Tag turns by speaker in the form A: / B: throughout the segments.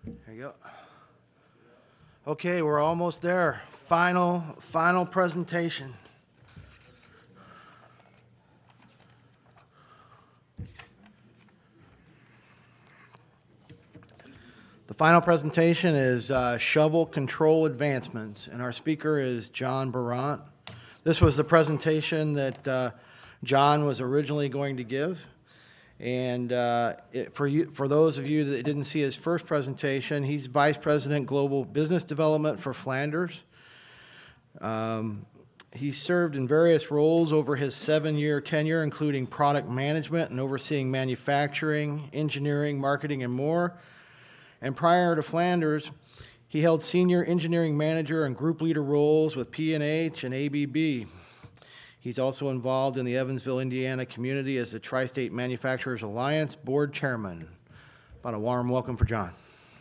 A: There you go. Okay, we're almost there. Final presentation. The final presentation is shovel control advancements, and our speaker is John Barant. This was the presentation that John was originally going to give. And for those of you that didn't see his first presentation, he's Vice President Global Business Development for Flanders. He served in various roles over his 7-year tenure, including product management and overseeing manufacturing, engineering, marketing, and more. And prior to Flanders, he held senior engineering manager and group leader roles with P&H and ABB. He's also involved in the Evansville, Indiana community as the Tri-State Manufacturers Alliance board chairman. About a warm welcome for John.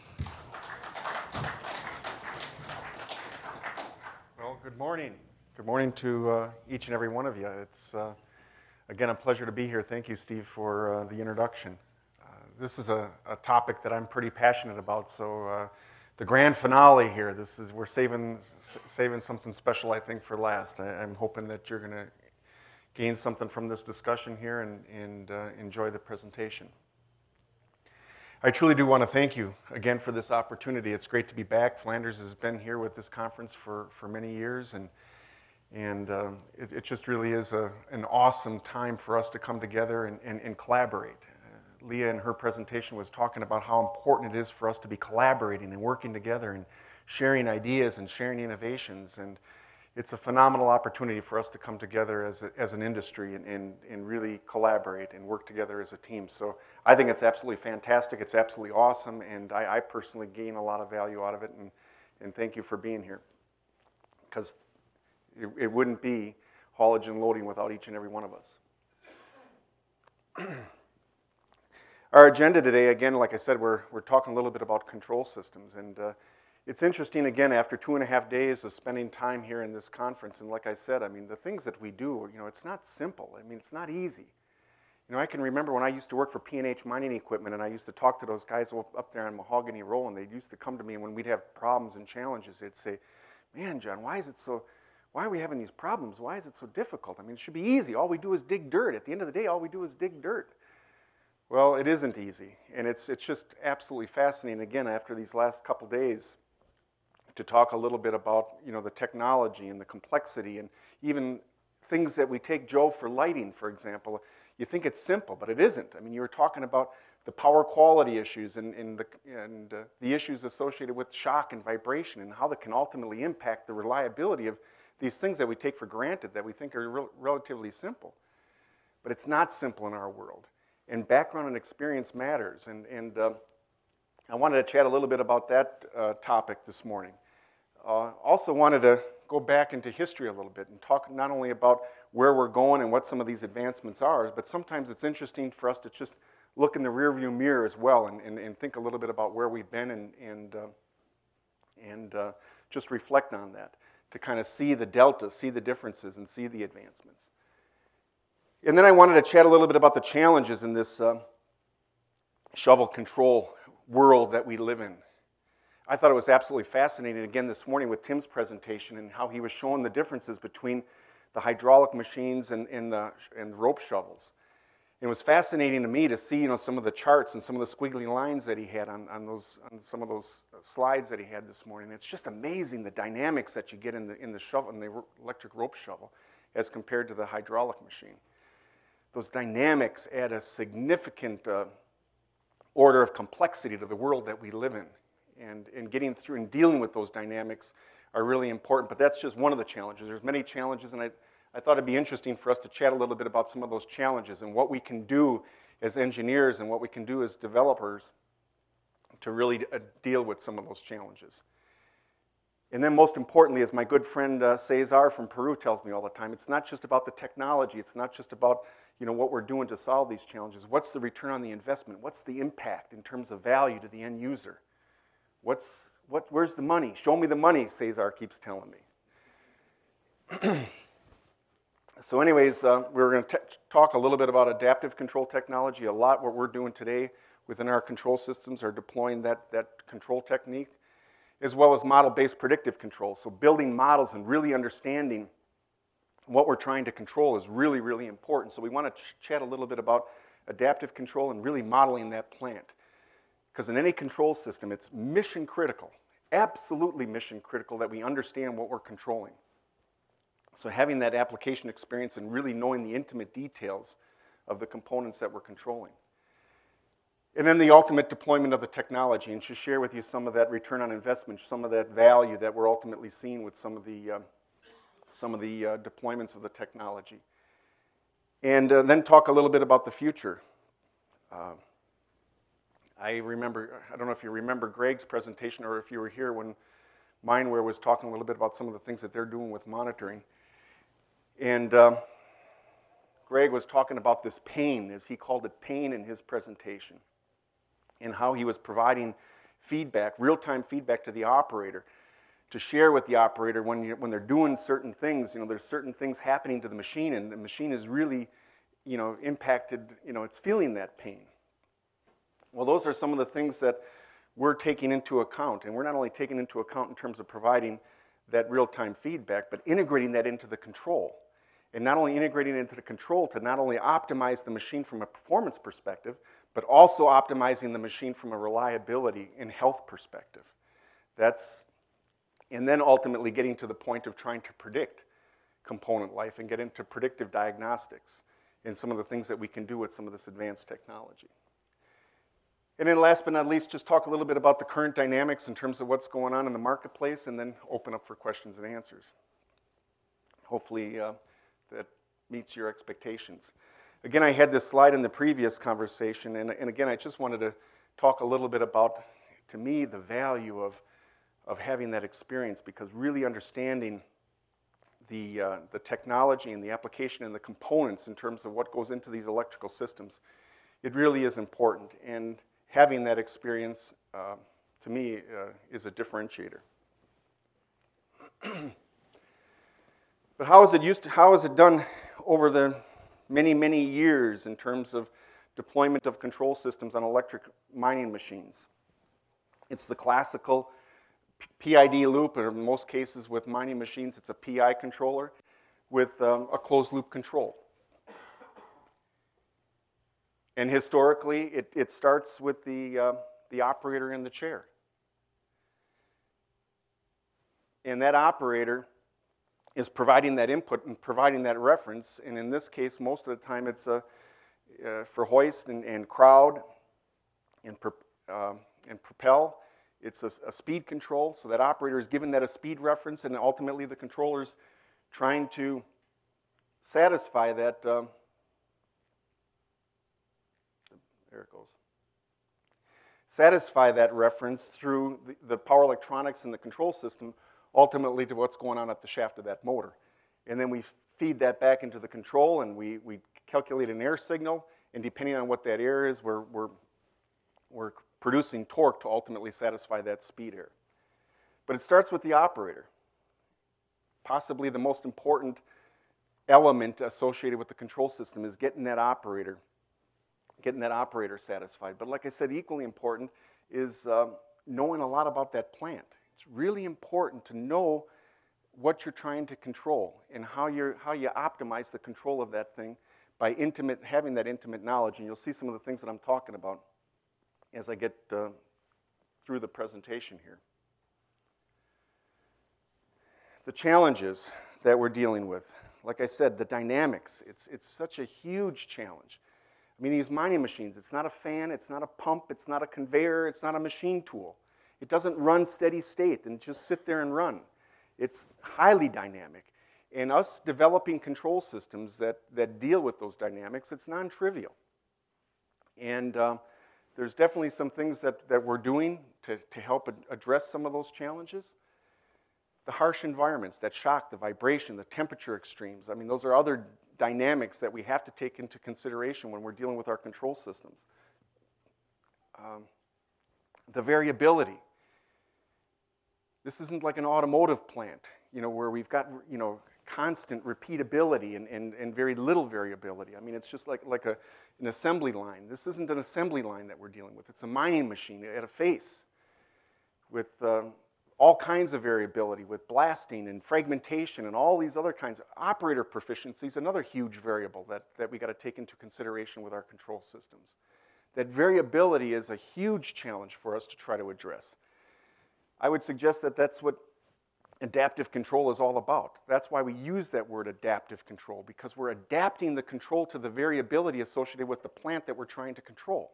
B: Well, good morning. Good morning to each and every one of you. It's, again, a pleasure to be here. Thank you, Steve, for the introduction. This is a topic that I'm pretty passionate about, so the grand finale here, we're saving something special, I think, for last. I'm hoping that you're going to gain something from this discussion here and enjoy the presentation. I truly do want to thank you again for this opportunity. It's great to be back. Flanders has been here with this conference for many years, and it just really is an awesome time for us to come together and collaborate. Leah in her presentation was talking about how important it is for us to be collaborating and working together and sharing ideas and sharing innovations. And it's a phenomenal opportunity for us to come together as an industry and really collaborate and work together as a team. So I think it's absolutely fantastic. It's absolutely awesome. And I personally gain a lot of value out of it. And thank you for being here. Because it wouldn't be haulage and loading without each and every one of us. Our agenda today, again, like I said, we're talking a little bit about control systems. And it's interesting, again, after 2.5 days of spending time here in this conference, and like I said, I mean, the things that we do, it's not simple. I mean, it's not easy. I can remember when I used to work for P&H Mining Equipment, and I used to talk to those guys up there on Mahogany Row, and they used to come to me, and when we'd have problems and challenges, they'd say, man, John, why are we having these problems? Why is it so difficult? I mean, it should be easy. All we do is dig dirt. At the end of the day, all we do is dig dirt. Well, it isn't easy, and it's just absolutely fascinating, again, after these last couple days, to talk a little bit about, the technology and the complexity and even things that we take, Joe, for lighting, for example. You think it's simple, but it isn't. I mean, you were talking about the power quality issues and the issues associated with shock and vibration and how that can ultimately impact the reliability of these things that we take for granted that we think are relatively simple. But it's not simple in our world. And background and experience matters. And I wanted to chat a little bit about that topic this morning. Also wanted to go back into history a little bit and talk not only about where we're going and what some of these advancements are, but sometimes it's interesting for us to just look in the rearview mirror as well and think a little bit about where we've been and just reflect on that to kind of see the delta, see the differences, and see the advancements. And then I wanted to chat a little bit about the challenges in this shovel control world that we live in. I thought it was absolutely fascinating, again, this morning with Tim's presentation and how he was showing the differences between the hydraulic machines and the rope shovels. It was fascinating to me to see, some of the charts and some of the squiggly lines that he had on some of those slides that he had this morning. It's just amazing the dynamics that you get in the shovel, in the electric rope shovel, as compared to the hydraulic machine. Those dynamics add a significant order of complexity to the world that we live in. And getting through and dealing with those dynamics are really important. But that's just one of the challenges. There's many challenges, and I thought it'd be interesting for us to chat a little bit about some of those challenges and what we can do as engineers and what we can do as developers to really deal with some of those challenges. And then most importantly, as my good friend Cesar from Peru tells me all the time, it's not just about the technology. It's not just about what we're doing to solve these challenges. What's the return on the investment? What's the impact in terms of value to the end user? Where's the money? Show me the money, Cesar keeps telling me. So anyways, we're going to talk a little bit about adaptive control technology. A lot what we're doing today within our control systems are deploying that control technique, as well as model-based predictive control. So building models and really understanding what we're trying to control is really, really important. So we want to chat a little bit about adaptive control and really modeling that plant. Because in any control system, it's mission critical, absolutely mission critical that we understand what we're controlling. So having that application experience and really knowing the intimate details of the components that we're controlling. And then the ultimate deployment of the technology, and to share with you some of that return on investment, some of that value that we're ultimately seeing with some of the deployments of the technology. And then talk a little bit about the future. I don't know if you remember Greg's presentation or if you were here when Mindware was talking a little bit about some of the things that they're doing with monitoring. And Greg was talking about this pain, as he called it, pain in his presentation, and how he was providing feedback, real-time feedback to the operator, to share with the operator when they're doing certain things. There's certain things happening to the machine, and the machine is really, impacted. It's feeling that pain. Well, those are some of the things that we're taking into account, and we're not only taking into account in terms of providing that real-time feedback, but integrating that into the control. And not only integrating it into the control to not only optimize the machine from a performance perspective, but also optimizing the machine from a reliability and health perspective. And then ultimately getting to the point of trying to predict component life and get into predictive diagnostics and some of the things that we can do with some of this advanced technology. And then last but not least, just talk a little bit about the current dynamics in terms of what's going on in the marketplace, and then open up for questions and answers. Hopefully that meets your expectations. Again, I had this slide in the previous conversation, and again, I just wanted to talk a little bit about, to me, the value of having that experience, because really understanding the technology and the application and the components in terms of what goes into these electrical systems, it really is important. And having that experience, to me, is a differentiator. But how is it done over the many, many years in terms of deployment of control systems on electric mining machines? It's the classical PID loop, or in most cases with mining machines, it's a PI controller with a closed loop control. And historically, it starts with the operator in the chair. And that operator is providing that input and providing that reference. And in this case, most of the time it's for hoist and crowd and propel. It's a speed control, so that operator is given that a speed reference, and ultimately the controller's trying to satisfy that. There it goes. Satisfy that reference through the power electronics and the control system, ultimately to what's going on at the shaft of that motor. And then we feed that back into the control, and we calculate an air signal, and depending on what that air is, we're producing torque to ultimately satisfy that speed air. But it starts with the operator. Possibly the most important element associated with the control system is getting that operator satisfied. But like I said, equally important is knowing a lot about that plant. It's really important to know what you're trying to control and how you optimize the control of that thing by having that intimate knowledge. And you'll see some of the things that I'm talking about as I get through the presentation here. The challenges that we're dealing with, like I said, the dynamics, it's such a huge challenge. I mean, these mining machines, it's not a fan, it's not a pump, it's not a conveyor, it's not a machine tool. It doesn't run steady state and just sit there and run. It's highly dynamic. And us developing control systems that deal with those dynamics, it's non-trivial. And there's definitely some things that we're doing to help address some of those challenges. The harsh environments, that shock, the vibration, the temperature extremes, I mean, those are other dynamics that we have to take into consideration when we're dealing with our control systems. The variability. This isn't like an automotive plant, where we've got, constant repeatability and very little variability. I mean, it's just like an assembly line. This isn't an assembly line that we're dealing with. It's a mining machine at a face with all kinds of variability, with blasting and fragmentation and all these other kinds of operator proficiency is another huge variable that we got to take into consideration with our control systems. That variability is a huge challenge for us to try to address. I would suggest that that's what adaptive control is all about. That's why we use that word adaptive control, because we're adapting the control to the variability associated with the plant that we're trying to control.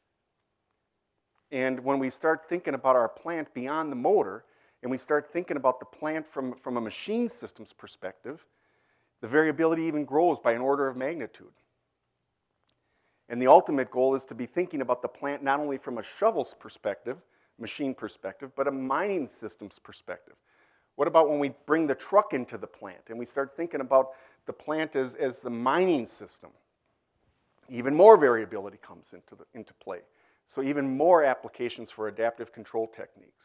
B: And when we start thinking about our plant beyond the motor, and we start thinking about the plant from a machine systems perspective, the variability even grows by an order of magnitude. And the ultimate goal is to be thinking about the plant not only from a shovel's perspective, machine perspective, but a mining systems perspective. What about when we bring the truck into the plant and we start thinking about the plant as the mining system? Even more variability comes into play. So even more applications for adaptive control techniques.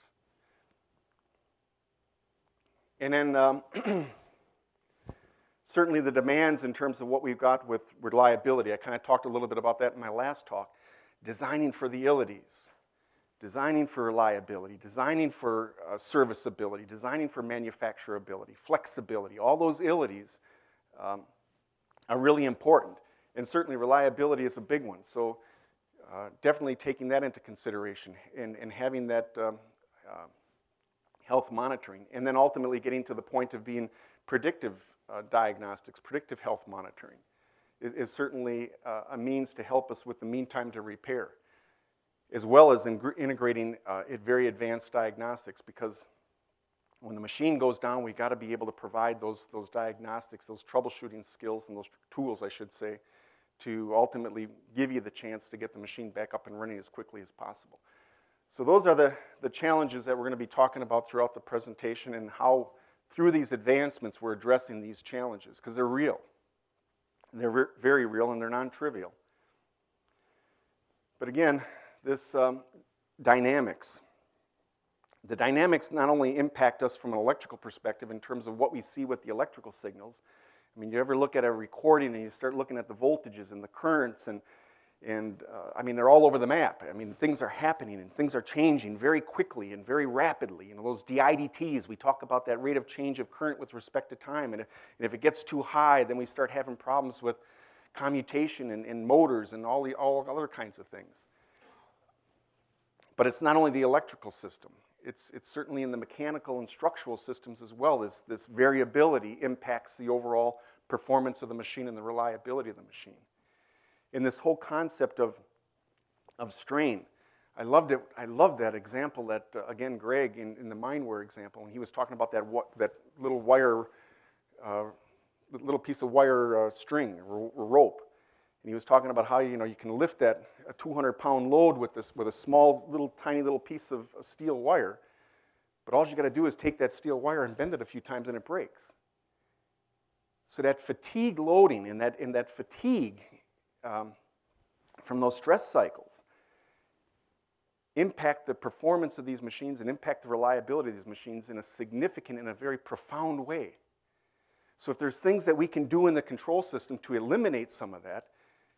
B: And then certainly the demands in terms of what we've got with reliability. I kind of talked a little bit about that in my last talk. Designing for the illities, designing for reliability, designing for serviceability, designing for manufacturability, flexibility. All those illities are really important. And certainly reliability is a big one. So definitely taking that into consideration and having that health monitoring. And then ultimately getting to the point of being predictive diagnostics, predictive health monitoring is certainly a means to help us with the mean time to repair, as well as integrating very advanced diagnostics, because when the machine goes down, we've got to be able to provide those diagnostics, those troubleshooting skills, and those tools, I should say, to ultimately give you the chance to get the machine back up and running as quickly as possible. So those are the challenges that we're going to be talking about throughout the presentation, and how through these advancements we're addressing these challenges, because they're real. They're very real, and they're non-trivial. But again, this dynamics. The dynamics not only impact us from an electrical perspective in terms of what we see with the electrical signals. I mean, you ever look at a recording and you start looking at the voltages and the currents, and I mean, they're all over the map. I mean, things are happening and things are changing very quickly and very rapidly. You know, those DIDTs, we talk about that rate of change of current with respect to time. And if it gets too high, then we start having problems with commutation and motors and all other kinds of things. But it's not only the electrical system. It's certainly in the mechanical and structural systems as well. This variability impacts the overall performance of the machine and the reliability of the machine. In this whole concept of strain, I loved it. I loved that example that, again, Greg, in the Mindware example, when he was talking about that little wire, little piece of wire string or rope. And he was talking about how you can lift a 200-pound load with a small tiny little piece of steel wire, but all you got to do is take that steel wire and bend it a few times and it breaks. So that fatigue loading and that fatigue from those stress cycles impact the performance of these machines and impact the reliability of these machines in a significant and a very profound way. So if there's things that we can do in the control system to eliminate some of that,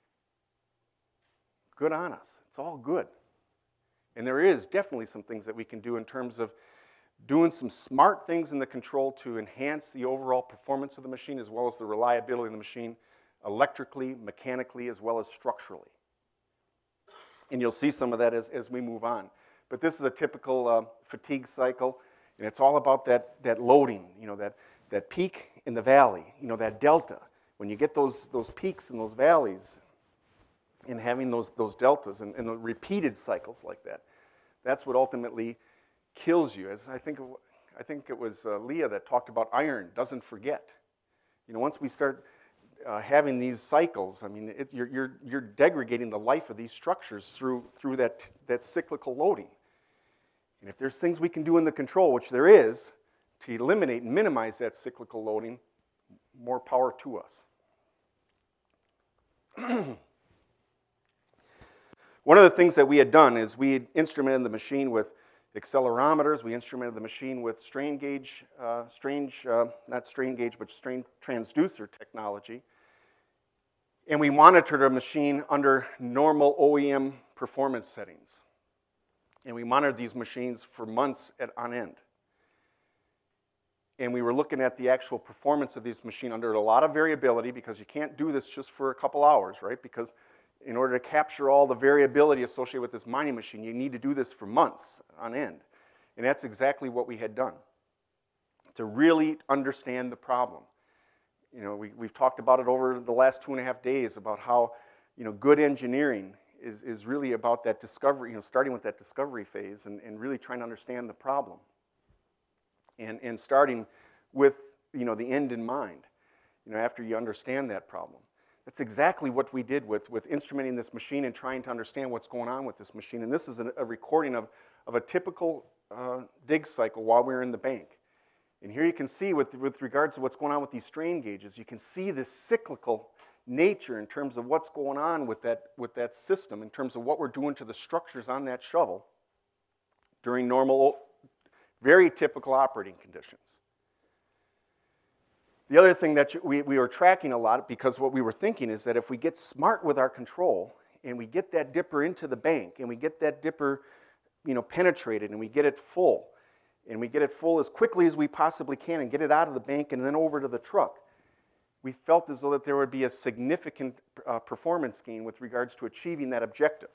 B: good on us. It's all good. And there is definitely some things that we can do in terms of doing some smart things in the control to enhance the overall performance of the machine as well as the reliability of the machine, electrically, mechanically, as well as structurally. And you'll see some of that as we move on. But this is a typical fatigue cycle, and it's all about that loading, that peak in the valley, that delta. When you get those peaks and those valleys, and having those deltas and the repeated cycles like that, that's what ultimately kills you. As I think it was Leah that talked about iron doesn't forget. Once we start having these cycles, I mean, you're degrading the life of these structures through that cyclical loading. And if there's things we can do in the control, which there is, to eliminate and minimize that cyclical loading, more power to us. One of the things that we had done is we had instrumented the machine with accelerometers. We instrumented the machine with strain transducer technology. And we monitored our machine under normal OEM performance settings. And we monitored these machines for months on end. And we were looking at the actual performance of this machine under a lot of variability, because you can't do this just for a couple hours, right? Because in order to capture all the variability associated with this mining machine, you need to do this for months on end. And that's exactly what we had done, to really understand the problem. You know, we've talked about it over the last 2.5 days about how, you know, good engineering is really about that discovery, you know, starting with that discovery phase and really trying to understand the problem. And starting with, you know, the end in mind, you know, after you understand that problem. That's exactly what we did with instrumenting this machine and trying to understand what's going on with this machine. And this is a recording of a typical dig cycle while we were in the bank. And here you can see with regards to what's going on with these strain gauges, you can see this cyclical nature in terms of what's going on with that system, in terms of what we're doing to the structures on that shovel during normal, very typical operating conditions. The other thing that we were tracking a lot, because what we were thinking is that if we get smart with our control and we get that dipper into the bank and we get that dipper, you know, penetrated and we get it full, and we get it full as quickly as we possibly can and get it out of the bank and then over to the truck, we felt as though that there would be a significant performance gain with regards to achieving that objective.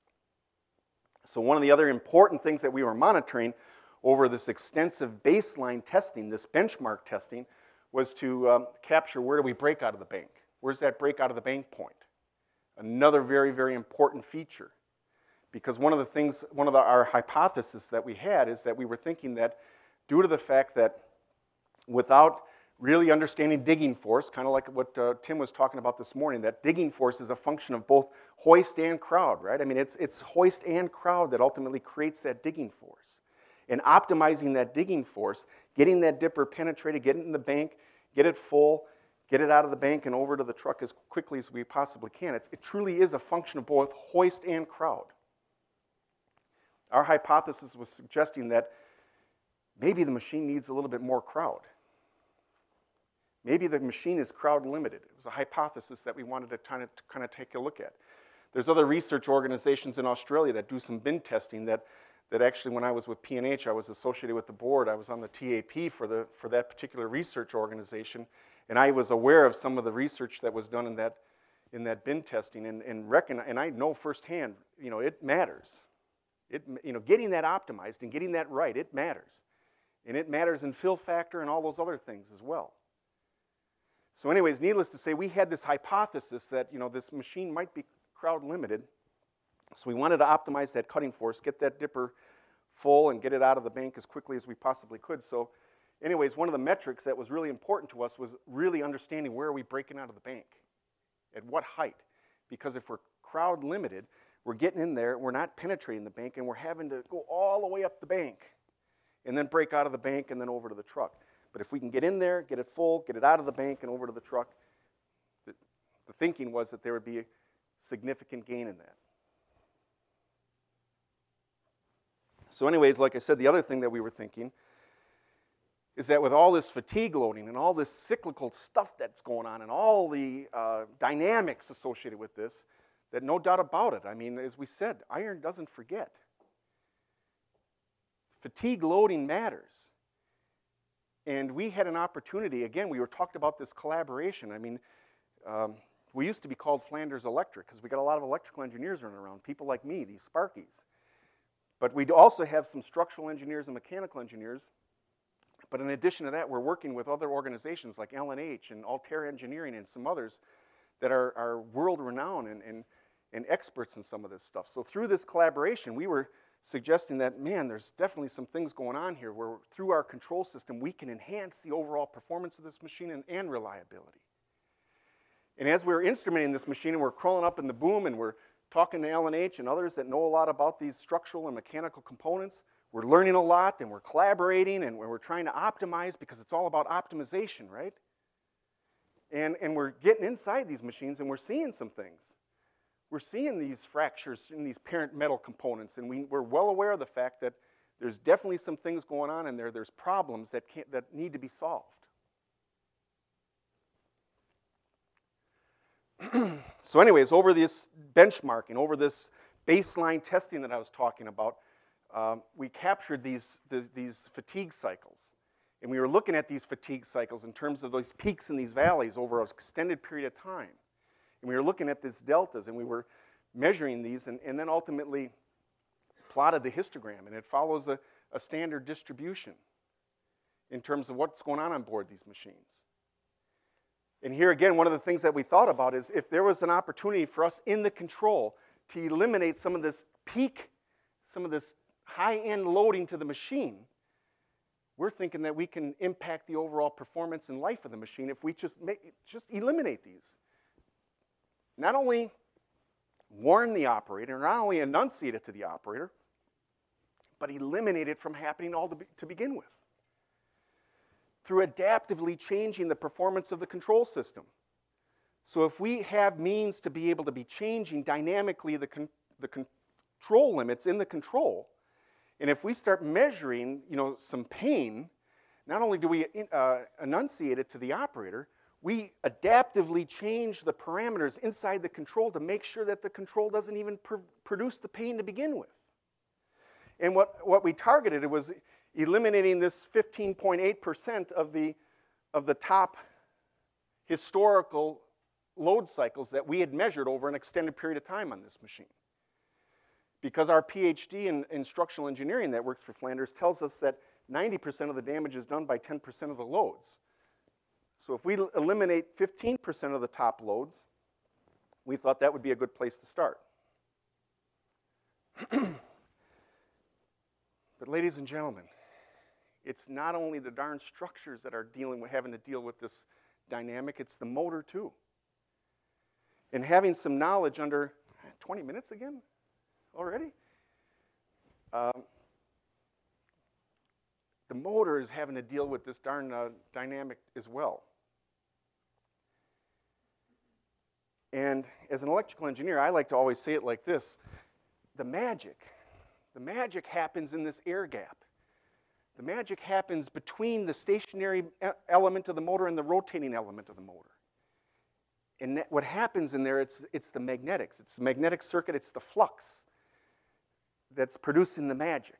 B: So one of the other important things that we were monitoring over this extensive baseline testing, this benchmark testing, was to capture where do we break out of the bank? Where's that break out of the bank point? Another very, very important feature. Because one of the things, our hypothesis that we had is that we were thinking that due to the fact that without really understanding digging force, kind of like what Tim was talking about this morning, that digging force is a function of both hoist and crowd, right? I mean, it's hoist and crowd that ultimately creates that digging force. And optimizing that digging force, getting that dipper penetrated, get it in the bank, get it full, get it out of the bank and over to the truck as quickly as we possibly can. It truly is a function of both hoist and crowd. Our hypothesis was suggesting that maybe the machine needs a little bit more crowd. Maybe the machine is crowd limited. It was a hypothesis that we wanted to kind of take a look at. There's other research organizations in Australia that do some bin testing that actually, when I was with P&H, I was associated with the board. I was on the TAP for that particular research organization, and I was aware of some of the research that was done in that bin testing, and I know firsthand, you know, it matters. Getting that optimized and getting that right, it matters. And it matters in fill factor and all those other things as well. So anyways, needless to say, we had this hypothesis that, you know, this machine might be crowd limited. So we wanted to optimize that cutting force, get that dipper full and get it out of the bank as quickly as we possibly could. So anyways, one of the metrics that was really important to us was really understanding where are we breaking out of the bank, at what height. Because if we're crowd limited, we're getting in there, we're not penetrating the bank, and we're having to go all the way up the bank and then break out of the bank and then over to the truck. But if we can get in there, get it full, get it out of the bank and over to the truck, the thinking was that there would be a significant gain in that. So anyways, like I said, the other thing that we were thinking is that with all this fatigue loading and all this cyclical stuff that's going on and all the dynamics associated with this, that no doubt about it, I mean, as we said, iron doesn't forget. Fatigue loading matters. And we had an opportunity, again, we were talked about this collaboration. I mean, we used to be called Flanders Electric because we got a lot of electrical engineers running around, people like me, these Sparkies. But we also have some structural engineers and mechanical engineers. But in addition to that, we're working with other organizations like L&H and Altair Engineering and some others that are world-renowned and experts in some of this stuff. So through this collaboration, we were suggesting that, man, there's definitely some things going on here where through our control system, we can enhance the overall performance of this machine and reliability. And as we were instrumenting this machine and we're crawling up in the boom and we're talking to L&H and others that know a lot about these structural and mechanical components, we're learning a lot and we're collaborating and we're trying to optimize because it's all about optimization, right? And we're getting inside these machines and we're seeing some things. We're seeing these fractures in these parent metal components, and we're well aware of the fact that there's definitely some things going on in there. There's problems that need to be solved. So anyways, over this benchmarking, over this baseline testing that I was talking about, we captured these fatigue cycles. And we were looking at these fatigue cycles in terms of those peaks and these valleys over an extended period of time. And we were looking at these deltas, and we were measuring these, and then ultimately plotted the histogram. And it follows a standard distribution in terms of what's going on board these machines. And here again, one of the things that we thought about is if there was an opportunity for us in the control to eliminate some of this peak, some of this high-end loading to the machine, we're thinking that we can impact the overall performance and life of the machine if we just eliminate these. Not only warn the operator, not only enunciate it to the operator, but eliminate it from happening to begin with, through adaptively changing the performance of the control system. So if we have means to be able to be changing dynamically the control limits in the control, and if we start measuring, some pain, not only do we enunciate it to the operator, we adaptively change the parameters inside the control to make sure that the control doesn't even produce the pain to begin with. And what we targeted was eliminating this 15.8% of the top historical load cycles that we had measured over an extended period of time on this machine. Because our PhD in instructional engineering that works for Flanders tells us that 90% of the damage is done by 10% of the loads. So if we eliminate 15% of the top loads, we thought that would be a good place to start. But ladies and gentlemen, it's not only the darn structures that are having to deal with this dynamic, it's the motor too. And having some knowledge under 20 minutes again already? The motor is having to deal with this darn dynamic as well. And as an electrical engineer, I like to always say it like this: the magic happens in this air gap. The magic happens between the stationary element of the motor and the rotating element of the motor. And what happens in there, it's the magnetics. It's the magnetic circuit, it's the flux that's producing the magic.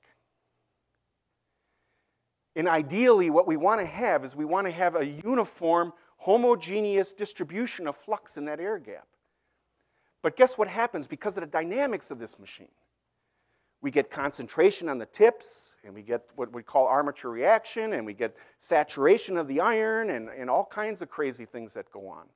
B: And ideally, what we want to have is we want to have a uniform, homogeneous distribution of flux in that air gap. But guess what happens because of the dynamics of this machine? We get concentration on the tips, and we get what we call armature reaction, and we get saturation of the iron, and all kinds of crazy things that go on.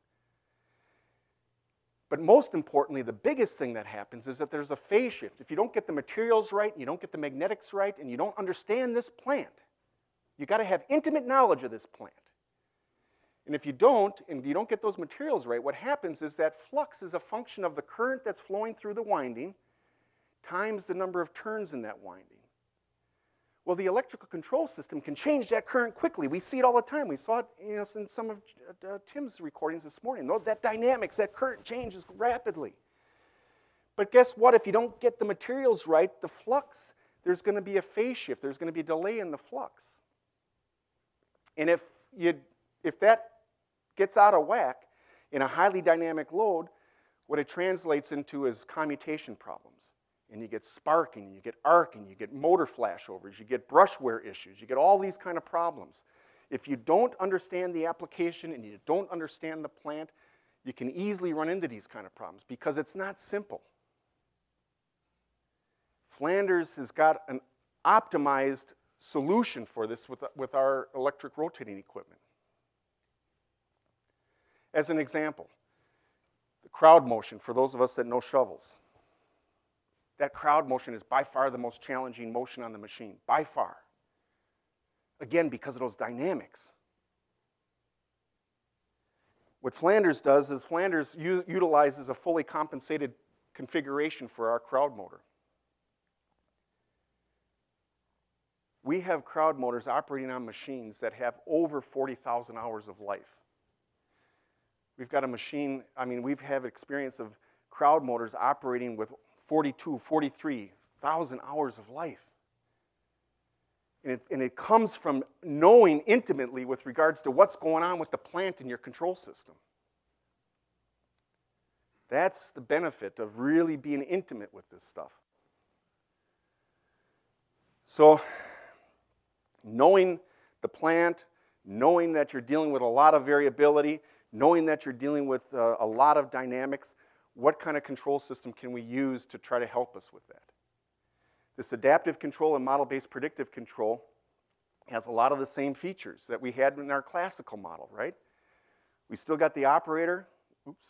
B: But most importantly, the biggest thing that happens is that there's a phase shift. If you don't get the materials right, and you don't get the magnetics right, and you don't understand this plant, you've got to have intimate knowledge of this plant. And if you don't, and you don't get those materials right, what happens is that flux is a function of the current that's flowing through the winding times the number of turns in that winding. Well, the electrical control system can change that current quickly. We see it all the time. We saw it in some of Tim's recordings this morning. That dynamics, that current changes rapidly. But guess what? If you don't get the materials right, the flux, there's going to be a phase shift. There's going to be a delay in the flux. And if that gets out of whack in a highly dynamic load, what it translates into is commutation problems. And you get sparking, you get arcing, you get motor flashovers, you get brush wear issues, you get all these kind of problems. If you don't understand the application and you don't understand the plant, you can easily run into these kind of problems because it's not simple. Flanders has got an optimized solution for this with our electric rotating equipment. As an example, the crowd motion, for those of us that know shovels. That crowd motion is by far the most challenging motion on the machine, by far. Again, because of those dynamics. What Flanders does is Flanders utilizes a fully compensated configuration for our crowd motor. We have crowd motors operating on machines that have over 40,000 hours of life. We've got a machine, we've had experience of crowd motors operating with 42, 43,000 hours of life. And it comes from knowing intimately with regards to what's going on with the plant in your control system. That's the benefit of really being intimate with this stuff. So, knowing the plant, knowing that you're dealing with a lot of variability, knowing that you're dealing with a lot of dynamics, what kind of control system can we use to try to help us with that? This adaptive control and model-based predictive control has a lot of the same features that we had in our classical model, right? We still got the operator. Oops.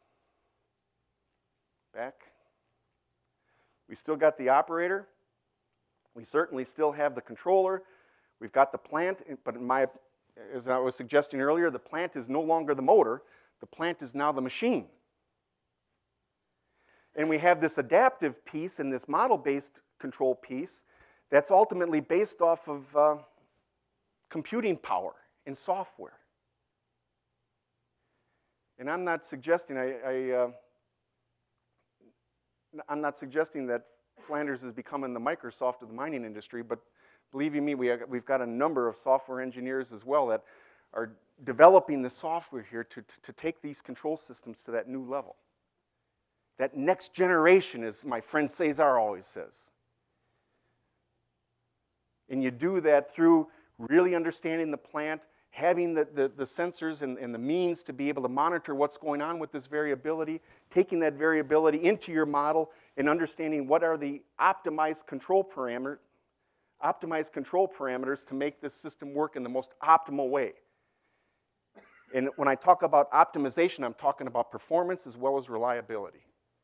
B: Back. We still got the operator. We certainly still have the controller. We've got the plant, but as I was suggesting earlier, the plant is no longer the motor. The plant is now the machine. And we have this adaptive piece and this model-based control piece that's ultimately based off of computing power and software. And I'm not suggesting I'm not suggesting that Flanders is becoming the Microsoft of the mining industry, but believe you me, we've got a number of software engineers as well that are developing the software here to take these control systems to that new level. That next generation, as my friend Cesar always says. And you do that through really understanding the plant, having the sensors and the means to be able to monitor what's going on with this variability, taking that variability into your model and understanding what are the optimized control parameters to make this system work in the most optimal way. And when I talk about optimization, I'm talking about performance as well as reliability.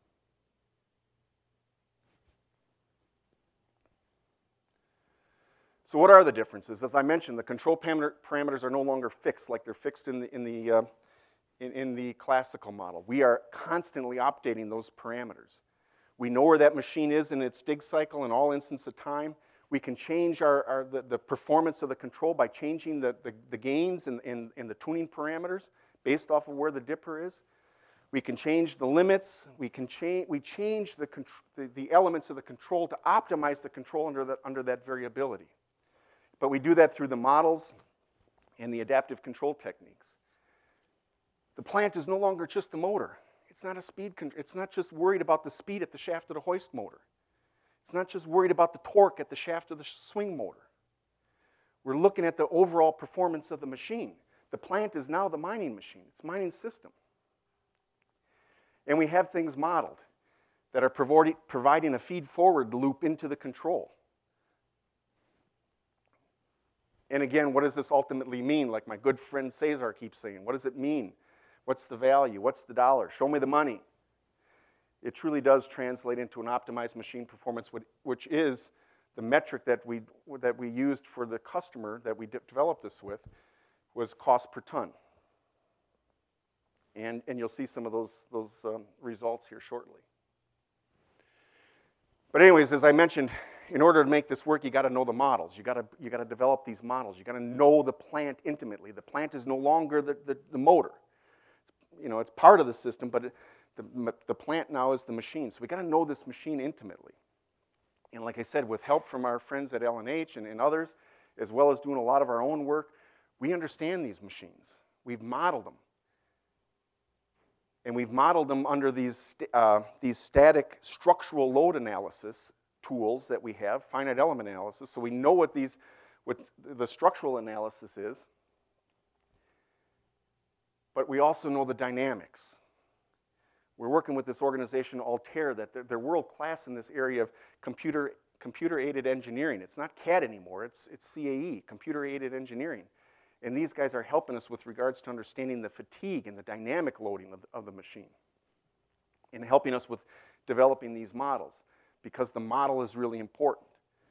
B: So what are the differences? As I mentioned, the control parameters are no longer fixed like they're fixed in the classical model. We are constantly updating those parameters. We know where that machine is in its dig cycle in all instants of time. We can change the performance of the control by changing the gains and the tuning parameters based off of where the dipper is. We can change the limits. We change the elements of the control to optimize the control under that variability. But we do that through the models and the adaptive control techniques. The plant is no longer just the motor. It's not it's not just worried about the speed at the shaft of the hoist motor. It's not just worried about the torque at the shaft of the swing motor. We're looking at the overall performance of the machine. The plant is now the mining machine. It's a mining system. And we have things modeled that are providing a feed-forward loop into the control. And again, what does this ultimately mean? Like my good friend Cesar keeps saying, what does it mean? What's the value? What's the dollar? Show me the money. It truly does translate into an optimized machine performance, which is the metric that we used for the customer that we developed this with, was cost per ton. And you'll see some of those results here shortly. But anyways, as I mentioned, in order to make this work, you got to know the models. You got to develop these models. You got to know the plant intimately. The plant is no longer the motor. You know, it's part of the system, but the plant now is the machine. So we got to know this machine intimately. And like I said, with help from our friends at L&H and others, as well as doing a lot of our own work, we understand these machines. We've modeled them. And we've modeled them under these static structural load analysis tools that we have, finite element analysis, so we know what the structural analysis is, but we also know the dynamics. We're working with this organization, Altair, that they're world-class in this area of computer-aided engineering. It's not CAD anymore, it's CAE, computer-aided engineering. And these guys are helping us with regards to understanding the fatigue and the dynamic loading of the machine, and helping us with developing these models, because the model is really important.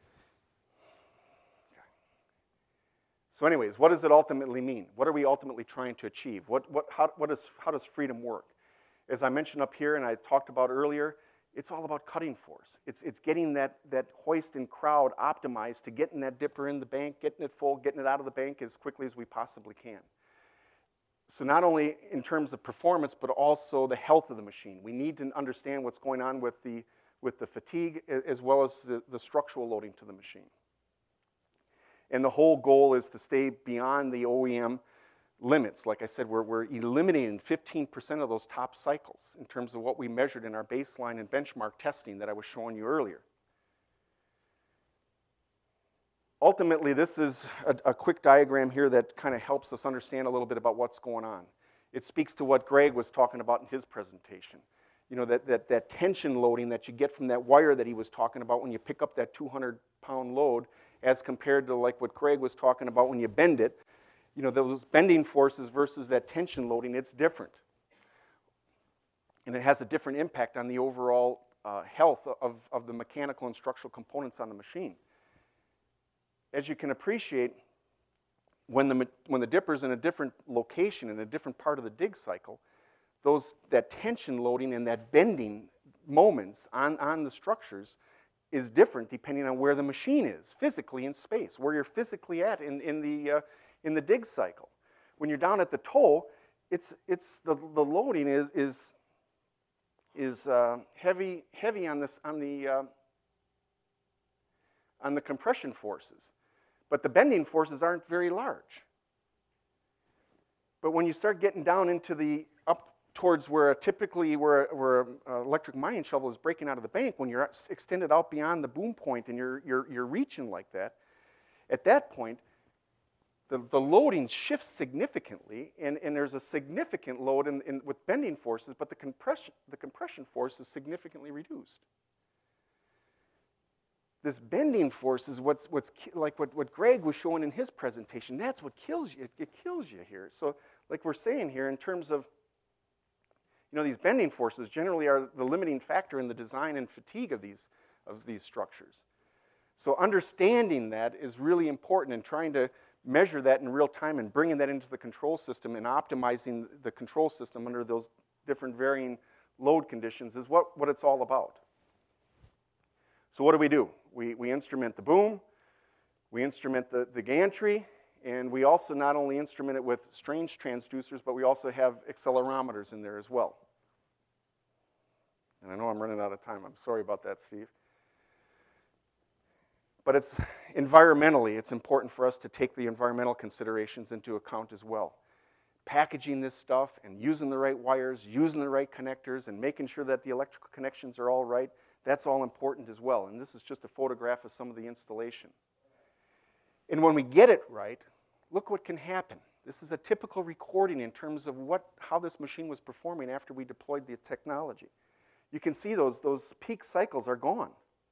B: Okay. So anyways, what does it ultimately mean? What are we ultimately trying to achieve? How does freedom work? As I mentioned up here and I talked about earlier, it's all about cutting force. It's getting that hoist and crowd optimized to getting that dipper in the bank, getting it full, getting it out of the bank as quickly as we possibly can. So not only in terms of performance, but also the health of the machine. We need to understand what's going on with the fatigue as well as the structural loading to the machine. And the whole goal is to stay beyond the OEM limits. Like I said, we're eliminating 15% of those top cycles in terms of what we measured in our baseline and benchmark testing that I was showing you earlier. Ultimately, this is a quick diagram here that kind of helps us understand a little bit about what's going on. It speaks to what Greg was talking about in his presentation. You know, that tension loading that you get from that wire that he was talking about when you pick up that 200-pound load as compared to like what Greg was talking about when you bend it. You know, those bending forces versus that tension loading, it's different. And it has a different impact on the overall health of the mechanical and structural components on the machine. As you can appreciate, when the dipper's in a different location, in a different part of the dig cycle, that tension loading and that bending moments on the structures is different depending on where the machine is, physically in space, where you're physically at in the dig cycle. When you're down at the toe, it's the loading is heavy on the compression forces, but the bending forces aren't very large. But when you start getting down into the up towards where typically where electric mining shovel is breaking out of the bank, when you're extended out beyond the boom point and you're reaching like that, at that point, the loading shifts significantly, and there's a significant load with bending forces, but the compression force is significantly reduced. This bending force is what's like what Greg was showing in his presentation. That's what kills you. It kills you here. So, like we're saying here, in terms of, you know, these bending forces generally are the limiting factor in the design and fatigue of these structures. So understanding that is really important, and trying to measure that in real time and bringing that into the control system and optimizing the control system under those different varying load conditions is what it's all about. So what do? We instrument the boom, we instrument the gantry, and we also not only instrument it with strange transducers, but we also have accelerometers in there as well. And I know I'm running out of time. I'm sorry about that, Steve. But it's environmentally, it's important for us to take the environmental considerations into account as well. Packaging this stuff and using the right wires, using the right connectors, and making sure that the electrical connections are all right, that's all important as well. And this is just a photograph of some of the installation. And when we get it right, look what can happen. This is a typical recording in terms of how this machine was performing after we deployed the technology. You can see those peak cycles are gone.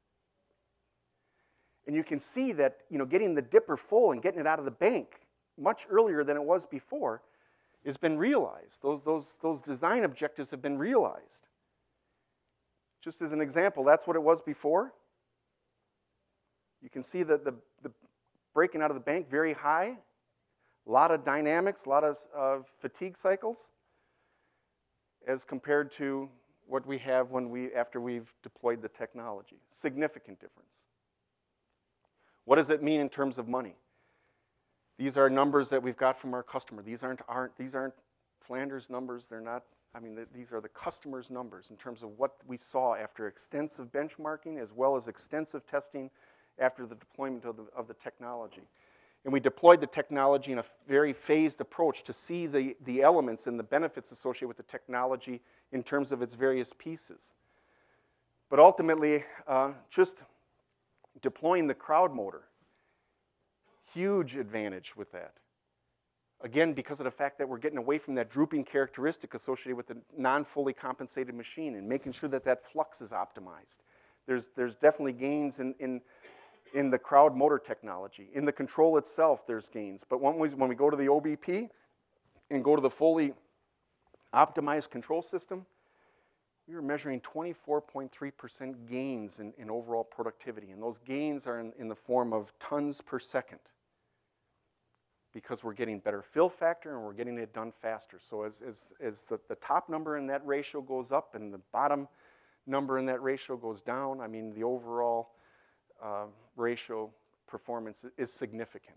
B: And you can see that, you know, getting the dipper full and getting it out of the bank much earlier than it was before has been realized. Those design objectives have been realized. Just as an example, that's what it was before. You can see that the breaking out of the bank very high, a lot of dynamics, a lot of fatigue cycles, as compared to what we have after we've deployed the technology. Significant difference. What does it mean in terms of money? These are numbers that we've got from our customer. These aren't Flanders numbers. They're not. I mean, these are the customer's numbers in terms of what we saw after extensive benchmarking as well as extensive testing after the deployment of the technology. And we deployed the technology in a very phased approach to see the elements and the benefits associated with the technology in terms of its various pieces. But ultimately, just deploying the crowd motor, huge advantage with that. Again, because of the fact that we're getting away from that drooping characteristic associated with the non-fully compensated machine and making sure that flux is optimized. There's definitely gains in the crowd motor technology. In the control itself, there's gains. But when we go to the OBP and go to the fully optimized control system, we were measuring 24.3% gains in overall productivity. And those gains are in the form of tons per second, because we're getting better fill factor and we're getting it done faster. So as the top number in that ratio goes up and the bottom number in that ratio goes down, I mean, the overall ratio performance is significant.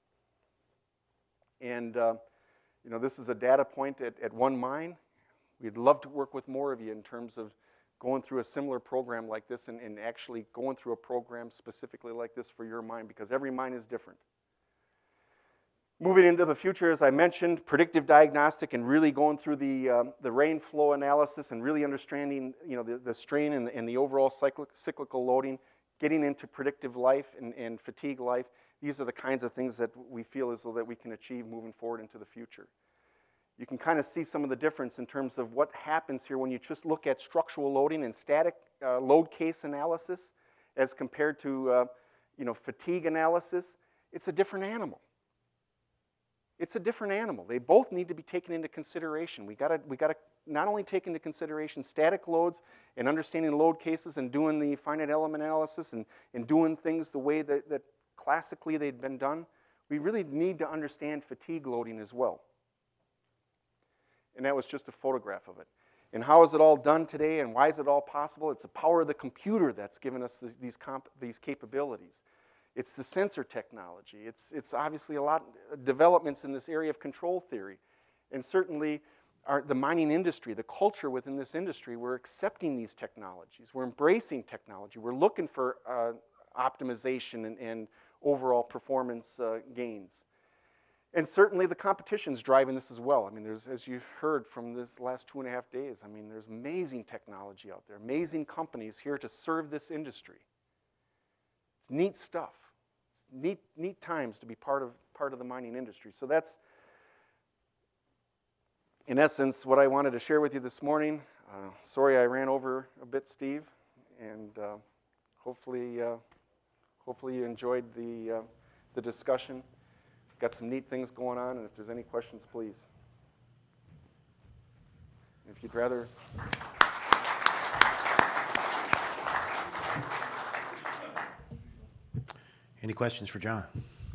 B: And you know, this is a data point at one mine. We'd love to work with more of you in terms of going through a similar program like this and actually going through a program specifically like this for your mine, because every mine is different. Moving into the future, as I mentioned, predictive diagnostic and really going through the rain flow analysis and really understanding, you know, the strain and the overall cyclical loading, getting into predictive life and fatigue life. These are the kinds of things that we feel as though that we can achieve moving forward into the future. You can kind of see some of the difference in terms of what happens here when you just look at structural loading and static load case analysis as compared to you know, fatigue analysis. It's a different animal. It's a different animal. They both need to be taken into consideration. We gotta not only take into consideration static loads and understanding load cases and doing the finite element analysis and doing things the way that classically they'd been done. We really need to understand fatigue loading as well. And that was just a photograph of it. And how is it all done today and why is it all possible? It's the power of the computer that's given us these capabilities. It's the sensor technology. It's obviously a lot of developments in this area of control theory. And certainly the mining industry, the culture within this industry, we're accepting these technologies. We're embracing technology. We're looking for optimization and overall performance gains. And certainly the competition's driving this as well. I mean, there's, as you heard from this last 2.5 days, I mean, there's amazing technology out there, amazing companies here to serve this industry. It's neat stuff. It's neat times to be part of the mining industry. So that's, in essence, what I wanted to share with you this morning. Sorry I ran over a bit, Steve, and hopefully you enjoyed the discussion. Got some neat things going on, and if there's any questions, please. If you'd rather.
A: Any questions for John?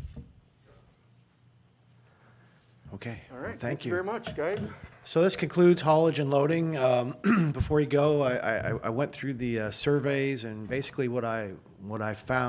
A: Okay.
B: All right.
A: Thank you
B: very much, guys.
A: So this concludes haulage and loading. Before you go, I went through the surveys, and basically what I found